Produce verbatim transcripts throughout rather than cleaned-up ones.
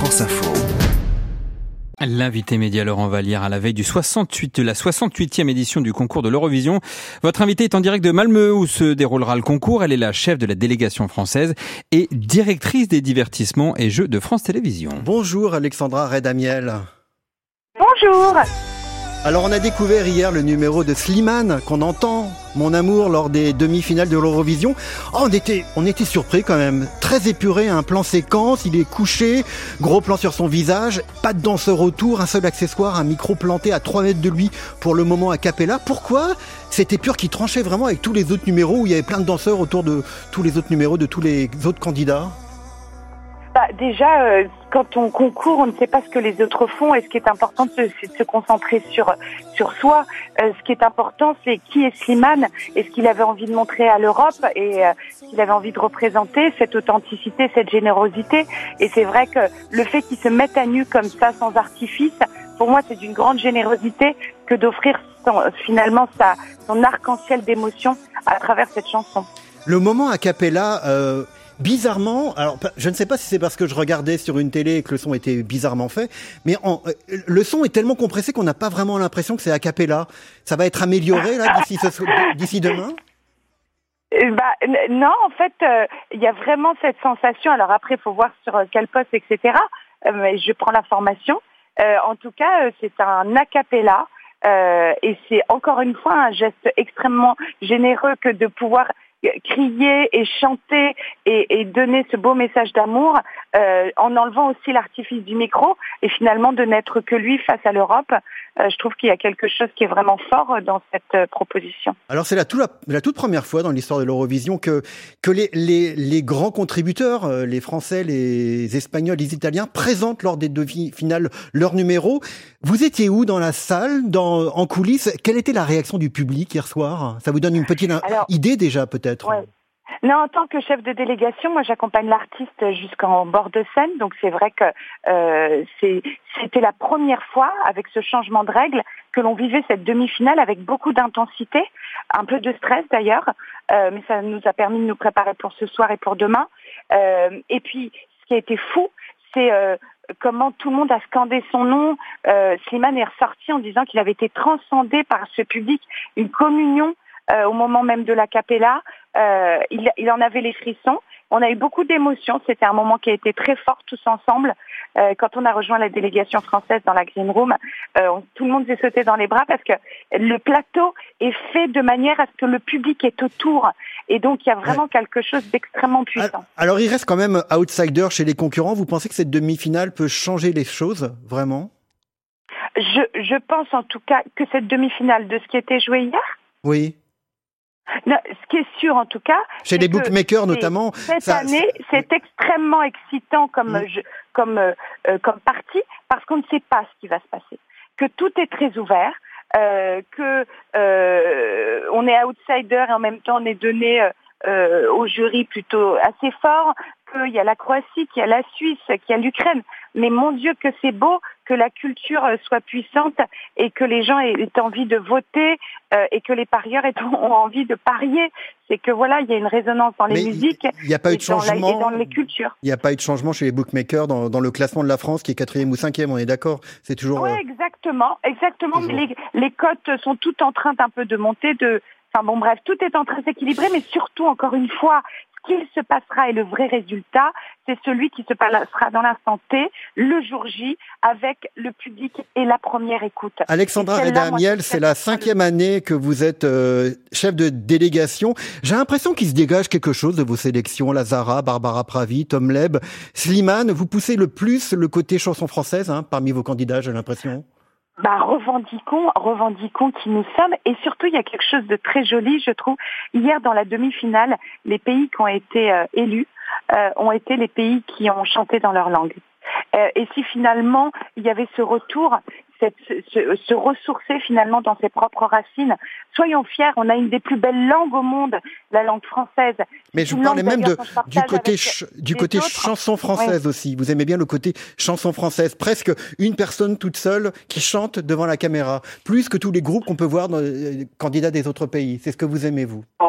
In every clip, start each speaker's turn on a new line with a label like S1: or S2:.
S1: France Info.
S2: L'invité média Laurent Vallière à la veille du soixante-huit, de la soixante-huitième édition du concours de l'Eurovision. Votre invité est en direct de Malmö où se déroulera le concours. Elle est la chef de la délégation française et directrice des divertissements et jeux de France Télévisions.
S3: Bonjour Alexandra Redamiel.
S4: Bonjour.
S3: Alors on a découvert hier le numéro de Slimane qu'on entend, Mon amour, lors des demi-finales de l'Eurovision. Oh, on était, on était surpris quand même. Très épuré, un plan séquence, il est couché, gros plan sur son visage, pas de danseur autour, un seul accessoire, un micro planté à trois mètres de lui pour le moment a cappella. Pourquoi cette épure qui tranchait vraiment avec tous les autres numéros où il y avait plein de danseurs autour de tous les autres numéros, de tous les autres candidats?
S4: Bah, déjà, euh, quand on concourt, on ne sait pas ce que les autres font, et ce qui est important, c'est de se concentrer sur sur soi. Euh, ce qui est important, c'est qui est Slimane et ce qu'il avait envie de montrer à l'Europe et euh, ce qu'il avait envie de représenter, cette authenticité, cette générosité. Et c'est vrai que le fait qu'il se mette à nu comme ça, sans artifice, pour moi, c'est d'une grande générosité que d'offrir son, finalement sa, son arc-en-ciel d'émotions à travers cette chanson.
S3: Le moment a cappella... Euh... Bizarrement, alors je ne sais pas si c'est parce que je regardais sur une télé et que le son était bizarrement fait, mais en, le son est tellement compressé qu'on n'a pas vraiment l'impression que c'est a cappella. Ça va être amélioré là d'ici, ce, d'ici demain?
S4: Bah, non, en fait, il euh, y a vraiment cette sensation. Alors après, il faut voir sur quel poste, et cetera. Euh, mais je prends l'information. Euh, en tout cas, euh, c'est un a cappella euh, et c'est encore une fois un geste extrêmement généreux que de pouvoir crier et chanter et, et donner ce beau message d'amour euh, en enlevant aussi l'artifice du micro et finalement de n'être que lui face à l'Europe. Euh, je trouve qu'il y a quelque chose qui est vraiment fort dans cette euh, proposition.
S3: Alors c'est la, tout la, la toute première fois dans l'histoire de l'Eurovision que, que les, les, les grands contributeurs, euh, les Français, les Espagnols, les Italiens, présentent lors des demi-finales leur numéro. Vous étiez où dans la salle, dans, en coulisses? Quelle était la réaction du public hier soir? Ça vous donne une petite Alors, idée déjà peut-être?
S4: Ouais. Non, en tant que chef de délégation, moi j'accompagne l'artiste jusqu'en bord de scène, donc c'est vrai que euh, c'est, c'était la première fois avec ce changement de règles que l'on vivait cette demi-finale avec beaucoup d'intensité, un peu de stress d'ailleurs, euh, mais ça nous a permis de nous préparer pour ce soir et pour demain. Euh, et puis ce qui a été fou, c'est euh, comment tout le monde a scandé son nom. Euh, Slimane est ressorti en disant qu'il avait été transcendé par ce public, une communion. Euh, au moment même de la cappella, euh, il, il en avait les frissons. On a eu beaucoup d'émotions. C'était un moment qui a été très fort tous ensemble. Euh, quand on a rejoint la délégation française dans la Green Room, euh, on, tout le monde s'est sauté dans les bras parce que le plateau est fait de manière à ce que le public est autour. Et donc, il y a vraiment ouais. quelque chose d'extrêmement puissant.
S3: Alors, il reste quand même outsider chez les concurrents. Vous pensez que cette demi-finale peut changer les choses, vraiment?
S4: je, je pense en tout cas que cette demi-finale de ce qui était joué hier...
S3: Oui.
S4: Non, ce qui est sûr en tout cas,
S3: chez les bookmakers notamment,
S4: cette
S3: ça,
S4: année, c'est oui. extrêmement excitant comme mmh. jeu, comme euh, comme partie parce qu'on ne sait pas ce qui va se passer, que tout est très ouvert, euh, que euh, on est outsider et en même temps on est donné euh, au jury plutôt assez fort, qu'il y a la Croatie, qu'il y a la Suisse, qu'il y a l'Ukraine. Mais mon Dieu que c'est beau que la culture soit puissante et que les gens aient envie de voter euh, et que les parieurs aient, ont envie de parier. C'est que voilà, il y a une résonance dans les Mais musiques
S3: il y a pas eu de changement,
S4: dans la, et dans les cultures.
S3: Il n'y a pas eu de changement chez les bookmakers dans, dans le classement de la France qui est quatrième ou cinquième, on est d'accord? C'est toujours...
S4: Oui,
S3: euh...
S4: exactement. exactement. Toujours. Les, les cotes sont toutes en train d'un peu de monter, de... Enfin bon bref, tout est en train de s'équilibrer, mais surtout, encore une fois, ce qu'il se passera et le vrai résultat, c'est celui qui se passera dans l'instant T, le jour J, avec le public et la première écoute.
S3: Alexandra Redamiel, c'est la cinquième année que vous êtes euh, chef de délégation. J'ai l'impression qu'il se dégage quelque chose de vos sélections. Lazara, Barbara Pravi, Tom Leb, Slimane, vous poussez le plus le côté chanson française hein, parmi vos candidats, j'ai l'impression.
S4: Bah, revendiquons, revendiquons qui nous sommes. Et surtout, il y a quelque chose de très joli, je trouve. Hier, dans la demi-finale, les pays qui ont été euh, élus euh, ont été les pays qui ont chanté dans leur langue. Euh, et si finalement, il y avait ce retour, cette, se, se ressourcer finalement dans ses propres racines, soyons fiers, on a une des plus belles langues au monde, la langue française.
S3: Mais je vous parlais même de, du côté, ch- du côté chanson française oui. aussi. Vous aimez bien le côté chanson française, presque une personne toute seule qui chante devant la caméra, plus que tous les groupes qu'on peut voir dans les candidats des autres pays. C'est ce que vous aimez, vous?
S4: Oh,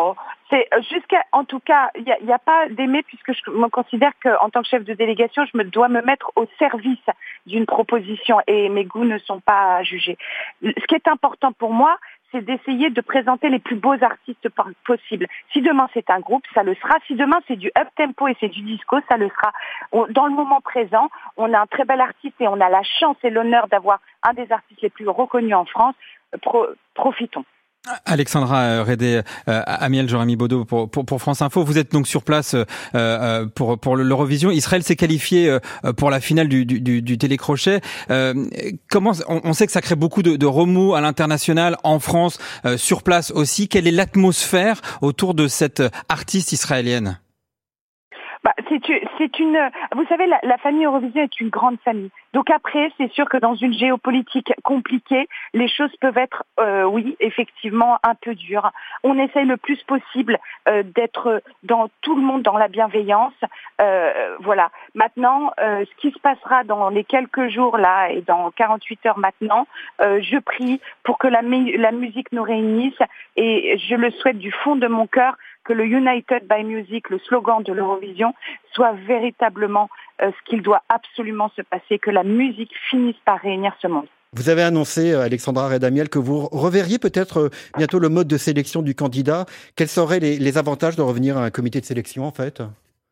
S4: C'est jusqu'à, en tout cas, il n'y a, y a pas d'aimer puisque je me considère qu'en tant que chef de délégation, je me dois me mettre au service d'une proposition et mes goûts ne sont pas jugés. Ce qui est important pour moi, c'est d'essayer de présenter les plus beaux artistes possibles. Si demain c'est un groupe, ça le sera. Si demain c'est du up-tempo et c'est du disco, ça le sera. On, dans le moment présent, on a un très bel artiste et on a la chance et l'honneur d'avoir un des artistes les plus reconnus en France. Pro, profitons.
S2: Alexandra Redé, euh, Amiel Jérémy Baudot pour, pour, pour France Info. Vous êtes donc sur place euh, pour, pour l'Eurovision. Israël s'est qualifié euh, pour la finale du, du, du télécrochet. Euh, comment on, on sait que ça crée beaucoup de, de remous à l'international, en France, euh, sur place aussi. Quelle est l'atmosphère autour de cette artiste israélienne ?
S4: Bah, c'est, c'est une, vous savez, la, la famille Eurovision est une grande famille. Donc après, c'est sûr que dans une géopolitique compliquée, les choses peuvent être, euh, oui, effectivement, un peu dures. On essaye le plus possible euh, d'être dans tout le monde dans la bienveillance. Euh, voilà. Maintenant, euh, ce qui se passera dans les quelques jours là et dans quarante-huit heures maintenant, euh, je prie pour que la, la musique nous réunisse et je le souhaite du fond de mon cœur que le United by Music, le slogan de l'Eurovision, soit véritablement euh, ce qu'il doit absolument se passer, que la musique finisse par réunir ce monde.
S3: Vous avez annoncé, Alexandra Redamiel, que vous reverriez peut-être bientôt le mode de sélection du candidat. Quels seraient les, les avantages de revenir à un comité de sélection, en fait ?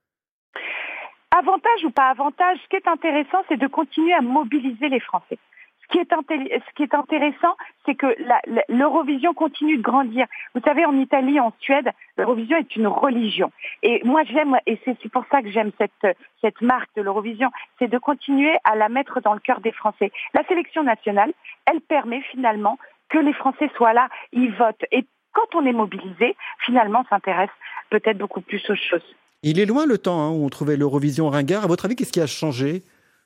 S4: Avantage ou pas avantage, ce qui est intéressant, c'est de continuer à mobiliser les Français. Ce qui est, inté- ce qui est intéressant, c'est que la, la, l'Eurovision continue de grandir. Vous savez, en Italie, en Suède, l'Eurovision est une religion. Et moi, j'aime, et c'est, c'est pour ça que j'aime cette, cette marque de l'Eurovision, c'est de continuer à la mettre dans le cœur des Français. La sélection nationale, elle permet finalement que les Français soient là, ils votent. Et quand on est mobilisé, finalement, on s'intéresse peut-être beaucoup plus aux choses.
S3: Il est loin le temps hein, où on trouvait l'Eurovision ringard. À votre avis, qu'est-ce qui a changé ?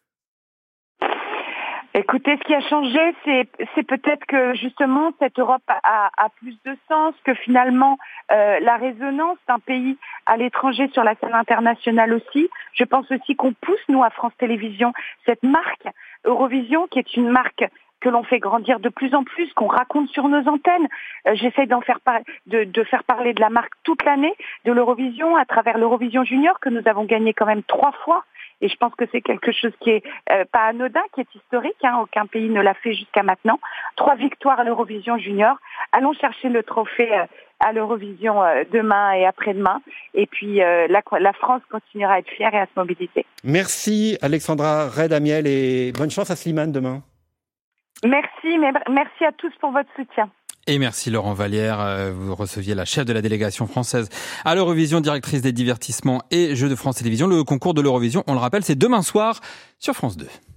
S4: Écoutez, ce qui a changé, c'est, c'est peut-être que justement cette Europe a, a plus de sens, que finalement euh, la résonance d'un pays à l'étranger sur la scène internationale aussi. Je pense aussi qu'on pousse, nous, à France Télévisions, cette marque Eurovision, qui est une marque que l'on fait grandir de plus en plus, qu'on raconte sur nos antennes. Euh, j'essaie d'en faire par... de, de faire parler de la marque toute l'année, de l'Eurovision, à travers l'Eurovision Junior, que nous avons gagné quand même trois fois. Et je pense que c'est quelque chose qui est euh, pas anodin, qui est historique. Hein, aucun pays ne l'a fait jusqu'à maintenant. Trois victoires à l'Eurovision Junior. Allons chercher le trophée euh, à l'Eurovision euh, demain et après-demain. Et puis euh, la, la France continuera à être fière et à se mobiliser.
S3: Merci Alexandra Redamiel et bonne chance à Slimane demain.
S4: Merci, mais merci à tous pour votre soutien.
S2: Et merci Laurent Vallière, vous receviez la chef de la délégation française à l'Eurovision, directrice des divertissements et jeux de France Télévisions. Le concours de l'Eurovision, on le rappelle, c'est demain soir sur France deux.